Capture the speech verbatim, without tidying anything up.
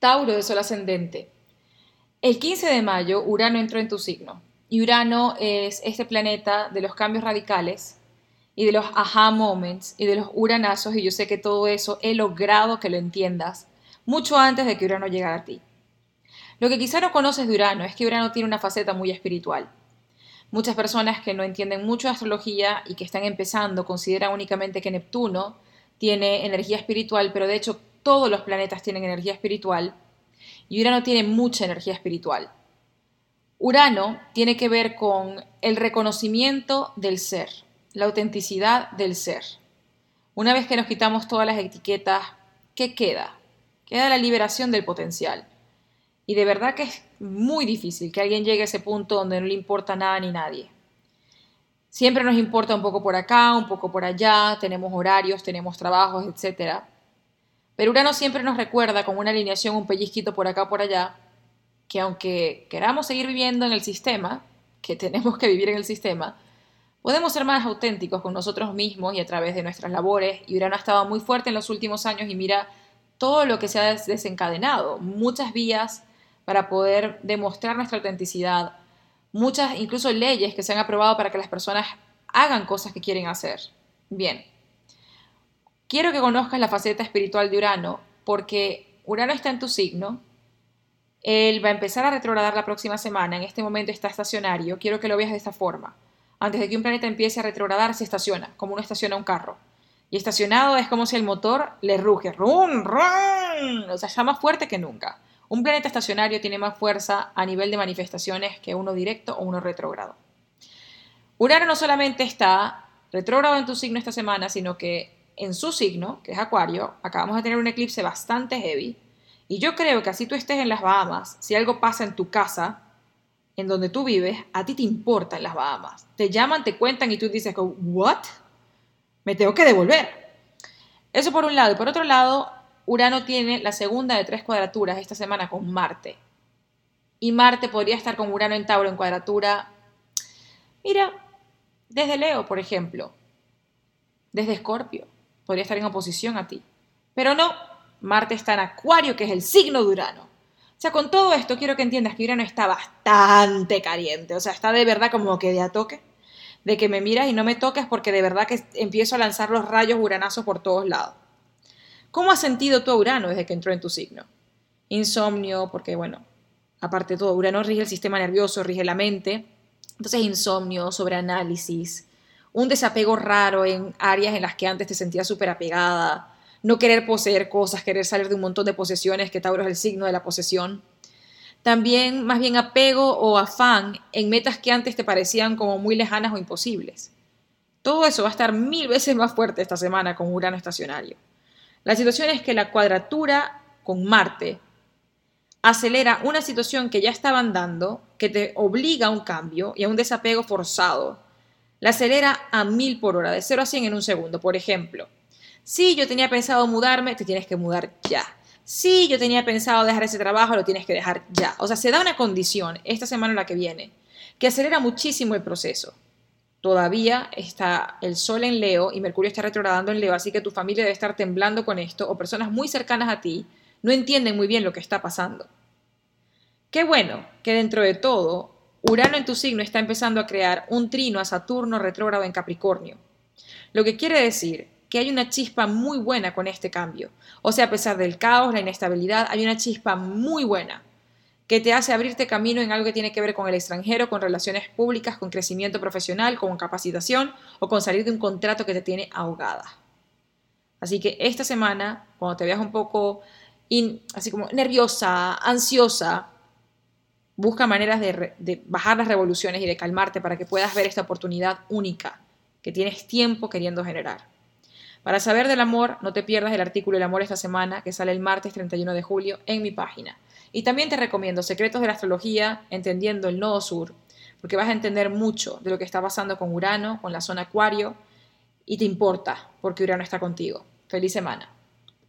Tauro de Sol ascendente. El quince de mayo, Urano entró en tu signo. Y Urano es este planeta de los cambios radicales y de los aha moments y de los uranazos, y yo sé que todo eso he logrado que lo entiendas mucho antes de que Urano llegara a ti. Lo que quizá no conoces de Urano es que Urano tiene una faceta muy espiritual. Muchas personas que no entienden mucho de astrología y que están empezando consideran únicamente que Neptuno tiene energía espiritual, pero de hecho todos los planetas tienen energía espiritual y Urano tiene mucha energía espiritual. Urano tiene que ver con el reconocimiento del ser, la autenticidad del ser. Una vez que nos quitamos todas las etiquetas, ¿qué queda? Queda la liberación del potencial. Y de verdad que es muy difícil que alguien llegue a ese punto donde no le importa nada ni nadie. Siempre nos importa un poco por acá, un poco por allá, tenemos horarios, tenemos trabajos, etcétera. Pero Urano siempre nos recuerda con una alineación, un pellizquito por acá, por allá, que aunque queramos seguir viviendo en el sistema, que tenemos que vivir en el sistema, podemos ser más auténticos con nosotros mismos y a través de nuestras labores. Y Urano ha estado muy fuerte en los últimos años y mira todo lo que se ha desencadenado, muchas vías para poder demostrar nuestra autenticidad, muchas incluso leyes que se han aprobado para que las personas hagan cosas que quieren hacer. Bien, quiero que conozcas la faceta espiritual de Urano porque Urano está en tu signo, él va a empezar a retrogradar la próxima semana, en este momento está estacionario, quiero que lo veas de esta forma. Antes de que un planeta empiece a retrogradar, se estaciona, como uno estaciona un carro. Y estacionado es como si el motor le ruge, ¡rum, rum! O sea, está más fuerte que nunca. Un planeta estacionario tiene más fuerza a nivel de manifestaciones que uno directo o uno retrógrado. Urano no solamente está retrógrado en tu signo esta semana, sino que en su signo, que es Acuario, acabamos de tener un eclipse bastante heavy. Y yo creo que así tú estés en las Bahamas, si algo pasa en tu casa, en donde tú vives, a ti te importa en las Bahamas. Te llaman, te cuentan y tú dices, ¿what? Me tengo que devolver. Eso por un lado. Y por otro lado, Urano tiene la segunda de tres cuadraturas esta semana con Marte. Y Marte podría estar con Urano en Tauro en cuadratura, mira, desde Leo, por ejemplo. Desde Escorpio. Podría estar en oposición a ti. Pero no, Marte está en Acuario, que es el signo de Urano. O sea, con todo esto quiero que entiendas que Urano está bastante caliente. O sea, está de verdad como que de a toque. De que me miras y no me toques porque de verdad que empiezo a lanzar los rayos uranazos por todos lados. ¿Cómo has sentido tú a Urano desde que entró en tu signo? Insomnio, porque bueno, aparte de todo, Urano rige el sistema nervioso, rige la mente. Entonces, insomnio, sobreanálisis, un desapego raro en áreas en las que antes te sentías súper apegada, no querer poseer cosas, querer salir de un montón de posesiones, que Tauro es el signo de la posesión. También más bien apego o afán en metas que antes te parecían como muy lejanas o imposibles. Todo eso va a estar mil veces más fuerte esta semana con Urano estacionario. La situación es que la cuadratura con Marte acelera una situación que ya estaban dando, que te obliga a un cambio y a un desapego forzado. La acelera a mil por hora, de cero a cien en un segundo. Por ejemplo, si yo tenía pensado mudarme, te tienes que mudar ya. Si yo tenía pensado dejar ese trabajo, lo tienes que dejar ya. O sea, se da una condición esta semana en la que viene que acelera muchísimo el proceso. Todavía está el Sol en Leo y Mercurio está retrogradando en Leo, así que tu familia debe estar temblando con esto o personas muy cercanas a ti no entienden muy bien lo que está pasando. Qué bueno que dentro de todo, Urano en tu signo está empezando a crear un trino a Saturno retrógrado en Capricornio. Lo que quiere decir que hay una chispa muy buena con este cambio. O sea, a pesar del caos, la inestabilidad, hay una chispa muy buena que te hace abrirte camino en algo que tiene que ver con el extranjero, con relaciones públicas, con crecimiento profesional, con capacitación o con salir de un contrato que te tiene ahogada. Así que esta semana, cuando te veas un poco in, así como nerviosa, ansiosa, busca maneras de, re, de bajar las revoluciones y de calmarte para que puedas ver esta oportunidad única que tienes tiempo queriendo generar. Para saber del amor, no te pierdas el artículo El amor esta semana, que sale el martes treinta y uno de julio en mi página. Y también te recomiendo Secretos de la Astrología, entendiendo el nodo sur, porque vas a entender mucho de lo que está pasando con Urano, con la zona Acuario, y te importa, porque Urano está contigo. Feliz semana.